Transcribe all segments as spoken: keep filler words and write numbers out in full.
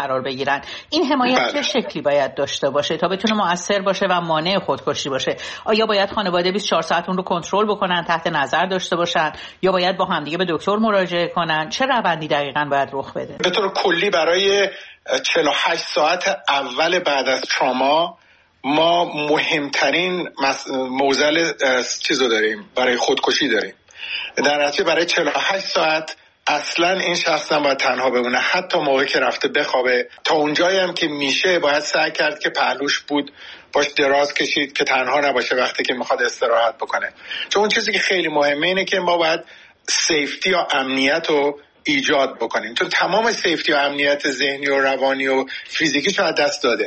قرار بگیرن. این حمایت بله. چه شکلی باید داشته باشه تا بتونه مؤثر باشه و مانع خودکشی باشه؟ آیا باید خانواده بیست و چهار ساعت اون رو کنترل بکنن، تحت نظر داشته باشن، یا باید با همدیگه به دکتر مراجعه کنن؟ چه روندی دقیقاً باید رخ بده؟ به طور کلی برای چهل و هشت ساعت اول بعد از تراما ما مهمترین معضل چیزو داریم، برای خودکشی داریم. در نتیجه برای چهل و هشت ساعت اصلا این شخص هم باید تنها بمونه، حتی موقعی که رفته بخوابه. تا اونجایی هم که میشه باید سعی کرد که پهلوش بود باش دراز کشید که تنها نباشه وقتی که میخواد استراحت بکنه. چون اون چیزی که خیلی مهمه اینه که ما باید سیفتی یا امنیت رو ایجاد بکنیم، چون تمام سیفتی و امنیت ذهنی و روانی و فیزیکیش رو از دست داده.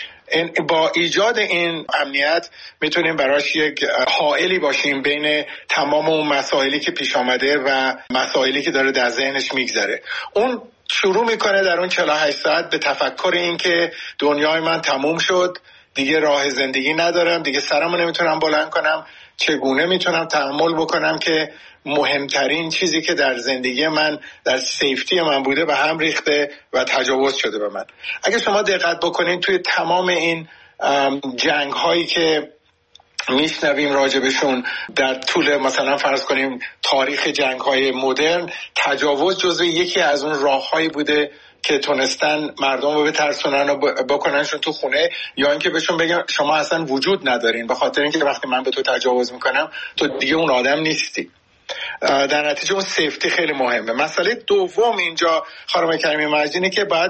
با ایجاد این امنیت میتونیم براش یک حائلی باشیم بین تمام اون مسائلی که پیش آمده و مسائلی که داره در ذهنش میگذره. اون شروع میکنه در اون چهل و هشت ساعت به تفکر این که دنیای من تموم شد، دیگه راه زندگی ندارم، دیگه سرمو نمیتونم بلند کنم، چگونه میتونم تحمل بکنم که مهمترین چیزی که در زندگی من، در سیفتی من بوده به هم ریخته و تجاوز شده به من. اگه شما دقت بکنین توی تمام این جنگ هایی که میشنویم راجبشون در طول مثلا فرض کنیم تاریخ جنگ های مدرن، تجاوز جزو یکی از اون راه هایی بوده که تونستن مردم رو بترسونن و بکننشون تو خونه، یا اینکه بهشون بگن شما اصلا وجود ندارین، به خاطر اینکه وقتی من به تو تجاوز میکنم تو دیگه اون آدم نیستی. در نتیجه اون سیفتی خیلی مهمه. مسئله دوم اینجا خانم کریمی مجدینه که باید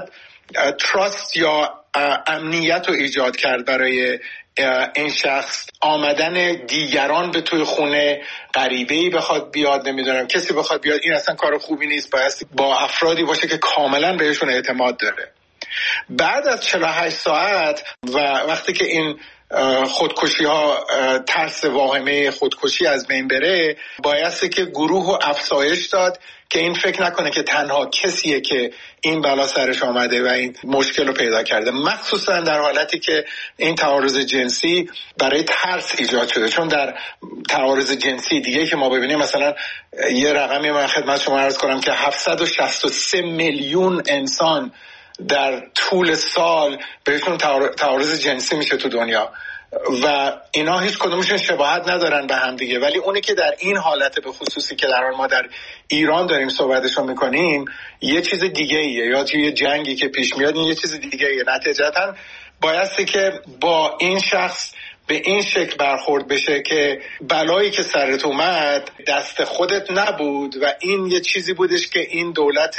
تراست یا امنیت رو ایجاد کرد برای این شخص. آمدن دیگران به توی خونه، غریبه‌ای بخواد بیاد، نمیدونم کسی بخواد بیاد، این اصلا کار خوبی نیست. باید با افرادی باشه که کاملا بهشون اعتماد داره. بعد از چهل و هشت ساعت و وقتی که این خودکشی ها، ترس واهمه خودکشی از بین بره، بایسته که گروه رو افزایش داد که این فکر نکنه که تنها کسیه که این بلا سرش آمده و این مشکل رو پیدا کرده، مخصوصا در حالتی که این تعارض جنسی برای ترس ایجاد شده. چون در تعارض جنسی دیگه که ما ببینیم، مثلا یه رقمی من خدمت شما عرض کنم که هفتصد و شصت و سه میلیون انسان در طول سال بهشون تعارض جنسی میشه تو دنیا و اینا هیچ کدومشون شباهت ندارن به هم دیگه، ولی اونی که در این حالت به خصوصی که در ما در ایران داریم صحبتشو میکنیم یه چیز دیگه ایه، یا توی جنگی که پیش میاد این یه چیز دیگه ایه. نتیجتاً بایستی که با این شخص به این شکل برخورد بشه که بلایی که سرت اومد دست خودت نبود و این یه چیزی بودش که این دولت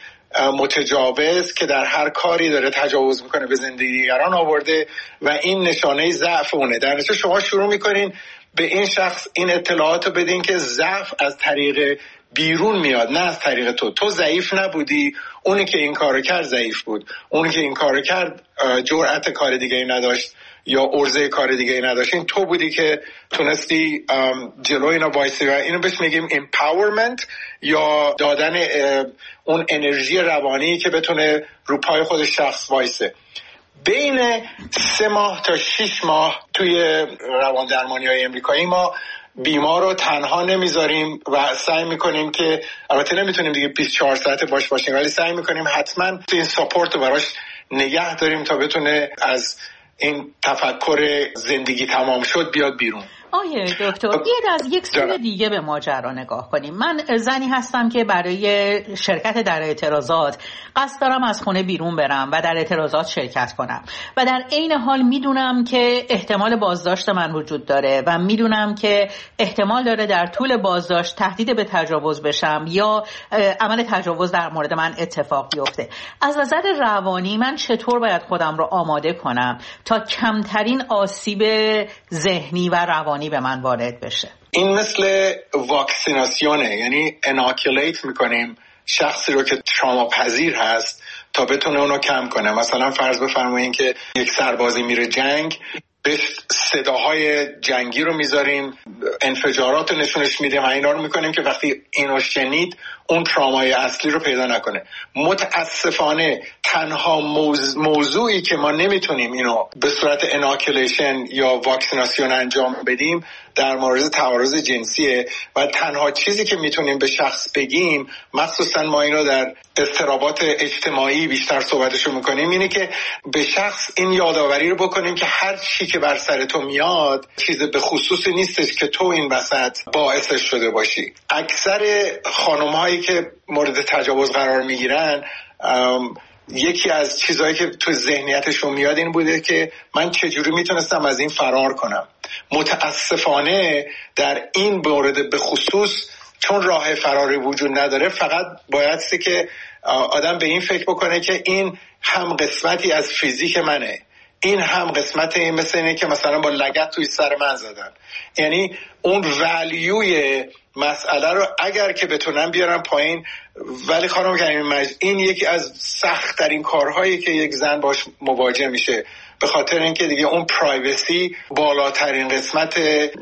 متجاوز که در هر کاری داره تجاوز میکنه به زندگی دیگران آورده و این نشانه ضعف اونه. در نتیجه شما شروع میکنین به این شخص این اطلاعاتو بدین که ضعف از طریق بیرون میاد، نه از طریق تو. تو ضعیف نبودی، اونی که این کارو کرد ضعیف بود، اونی که این کارو کرد جرأت کار دیگه ای نداشت یا عرضه کار دیگه ای نداشت. این تو بودی که تونستی جلو اینا وایسی و اینو بهش میگیم empowerment یا دادن اون انرژی روانی که بتونه رو پای خود شخص وایسه. بین سه ماه تا شش ماه توی روان درمانی های امریکایی ما بیمار رو تنها نمیذاریم و سعی میکنیم که، البته نمیتونیم دیگه بیست و چهار ساعت باش باشیم، ولی سعی میکنیم حتما این ساپورت رو براش نگه داریم تا بتونه از این تفکر زندگی تمام شد بیاد بیرون. آیه دکتر، بیاید از یک سوی دیگه به ماجرا نگاه کنیم. من زنی هستم که برای شرکت در اعتراضات قصد دارم از خونه بیرون برم و در اعتراضات شرکت کنم و در عین حال میدونم که احتمال بازداشت من وجود داره و میدونم که احتمال داره در طول بازداشت تهدید به تجاوز بشم یا عمل تجاوز در مورد من اتفاق بیفته. از نظر روانی من چطور باید خودم رو آماده کنم تا کمترین آسیب ذهنی و روانی به من وارد بشه؟ این مثل واکسیناسیونه، یعنی اناکولیت میکنیم شخصی رو که تراما پذیر هست تا بتونه اونو کم کنه. مثلا فرض بفرمایین که یک سربازی میره جنگ، به صداهای جنگی رو میذاریم، انفجارات رو نشونش میدیم و اینا رو میکنیم که وقتی اینو شنید اون ترامای اصلی رو پیدا نکنه. متاسفانه تنها موز... موضوعی که ما نمیتونیم اینو به صورت اناکولیشن یا واکسیناسیون انجام بدیم در مورد تعارض جنسیه و تنها چیزی که میتونیم به شخص بگیم، مخصوصا ما اینو در اضطرابات اجتماعی بیشتر صحبتشو میکنیم اینه که به شخص این یادآوری رو بکنیم که هر چی که بر سر تو میاد چیز به خصوصی نیستش که تو این وسط باعثش شده باشی. اکثر خانم هایی که مورد تجاوز قرار میگیرن یکی از چیزهایی که تو ذهنیتشون میاد این بوده که من چجوری میتونستم از این فرار کنم. متاسفانه در این مورد به خصوص چون راه فراری وجود نداره، فقط بایدسته که آدم به این فکر بکنه که این هم قسمتی از فیزیک منه، این هم قسمت این مثل اینه که مثلا با لگد توی سر من زدن. یعنی اون ولیوی مسئله رو اگر که بتونن بیارن پایین. ولی خانم کریمی، این یکی از سخت ترین کارهایی که یک زن باش مواجه میشه، به خاطر اینکه دیگه اون پرایوسی بالاترین قسمت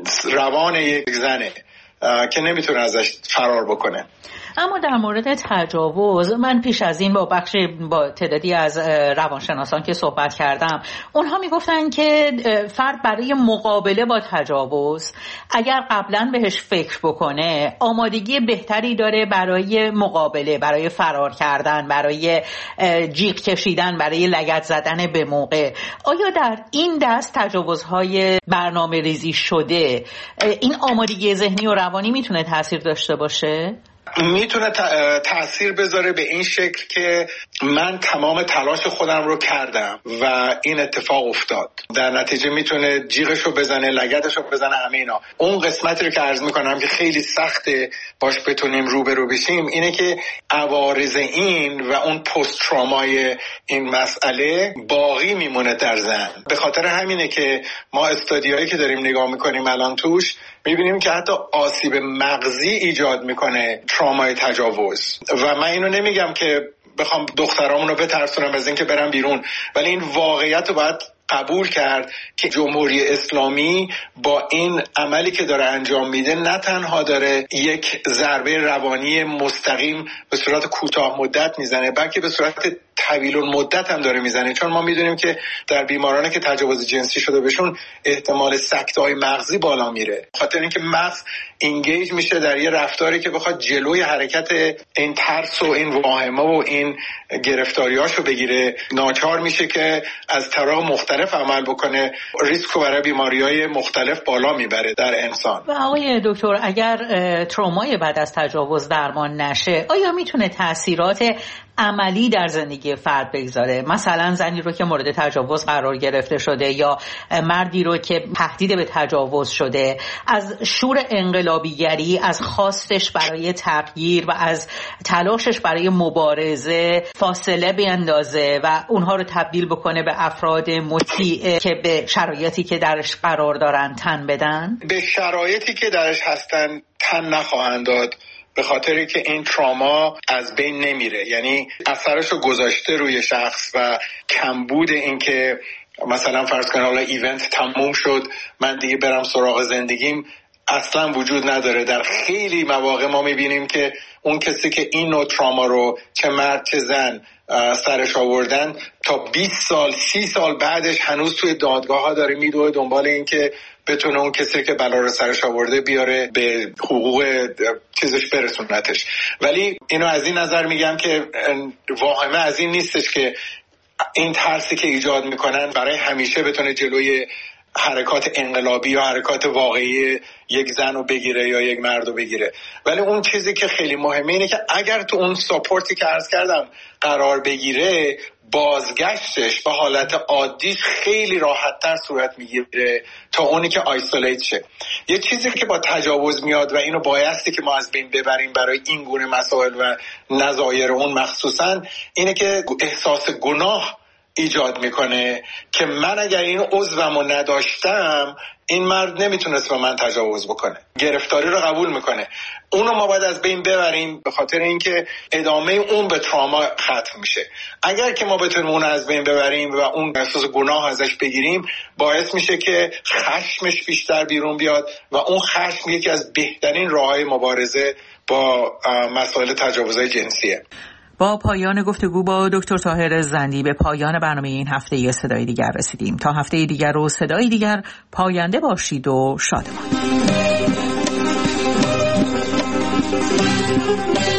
روان یک زنه که نمیتونه ازش فرار بکنه. اما در مورد تجاوز من پیش از این با بخش با تعدادی از روانشناسان که صحبت کردم، اونها میگفتن که فرد برای مقابله با تجاوز اگر قبلا بهش فکر بکنه آمادگی بهتری داره برای مقابله، برای فرار کردن، برای جیغ کشیدن، برای لگد زدن به موقع. آیا در این دست تجاوزهای برنامه ریزی شده این آمادگی ذهنی و روانی میتونه تاثیر داشته باشه؟ میتونه تأثیر بذاره به این شکل که من تمام تلاش خودم رو کردم و این اتفاق افتاد. در نتیجه میتونه جیغشو بزنه، لگدشو بزنه، همه اینا. اون قسمتی رو که عرض میکنم که خیلی سخته باش بتونیم روبرو بشیم اینه که عوارض این و اون پست ترامای این مسئله باقی میمونه در زن. به خاطر همینه که ما استادیایی که داریم نگاه میکنیم الان توش میبینیم که حتی آسیب مغزی ایجاد میکنه ترامای تجاوز. و من اینو نمیگم که بخوام دخترامون رو بترسونم از اینکه برن بیرون، ولی این واقعیت رو باید قبول کرد که جمهوری اسلامی با این عملی که داره انجام میده نه تنها داره یک ضربه روانی مستقیم به صورت کوتاه مدت میزنه، بلکه به صورت طویل المدت هم داره میزنه. چون ما میدونیم که در بیمارانی که تجاوز جنسی شده بهشون احتمال سکته‌های مغزی بالا میره، خاطر اینکه مغز اینگیج میشه در یه رفتاری که بخواد جلوی حرکت این ترس و این واهمه و این گرفتاریاشو بگیره، ناچار میشه که از طرق مختلف عمل بکنه. ریسک برای بیماری‌های مختلف بالا میبره در انسان. و آقای دکتر، اگر ترومای بعد از تجاوز درمان نشه آیا میتونه تاثیرات عملی در زندگی فرد بگذاره؟ مثلا زنی رو که مورد تجاوز قرار گرفته شده یا مردی رو که تهدید به تجاوز شده از شور انقلابیگری، از خواستش برای تغییر و از تلاشش برای مبارزه فاصله بیندازه و اونها رو تبدیل بکنه به افراد مطیع که به شرایطی که درش قرار دارن تن بدن؟ به شرایطی که درش هستن تن نخواهند داد، به خاطری که این تراما از بین نمیره. یعنی اثرشو گذاشته روی شخص و کمبود این که مثلا فرض کنه حالا ایونت تموم شد من دیگه برم سراغ زندگیم اصلا وجود نداره. در خیلی مواقع ما میبینیم که اون کسی که این نوع تراما رو چه مرد چه زن سرش آوردن تا بیست سال سی سال بعدش هنوز توی دادگاه ها داره میدوه دنبال این که بتونه اون کسی که بلا رو سرش آورده بیاره به حقوق چیزش برسونتش. ولی اینو از این نظر میگم که واهمه از این نیستش که این ترسی که ایجاد میکنن برای همیشه بتونه جلوی حرکات انقلابی یا حرکات واقعی یک زن رو بگیره یا یک مرد رو بگیره. ولی اون چیزی که خیلی مهمه اینه که اگر تو اون ساپورتی که عرض کردم قرار بگیره، بازگشتش به حالت عادیش خیلی راحت‌تر صورت میگیره تا اونی که آیسولیت شه. یه چیزی که با تجاوز میاد و اینو بایستی که ما از بین ببریم برای این گونه مسائل و نظایر اون مخصوصا اینه که احساس گناه ایجاد میکنه که من اگر این عضومو نداشتم این مرد نمیتونست به من تجاوز بکنه. گرفتاری رو قبول میکنه. اونو ما باید از بین ببریم به خاطر اینکه ادامه اون به تراما ختم میشه. اگر که ما بتونیم اون از بین ببریم و اون احساس گناه ازش بگیریم باعث میشه که خشمش بیشتر بیرون بیاد و اون خشم یکی از بهترین راههای مبارزه با مسائل تجاوزهای جنسیه. با پایان گفتگو با دکتر طاهر زندی به پایان برنامه این هفته یه صدای دیگر رسیدیم. تا هفته دیگر و صدای دیگر پاینده باشید و شادمان.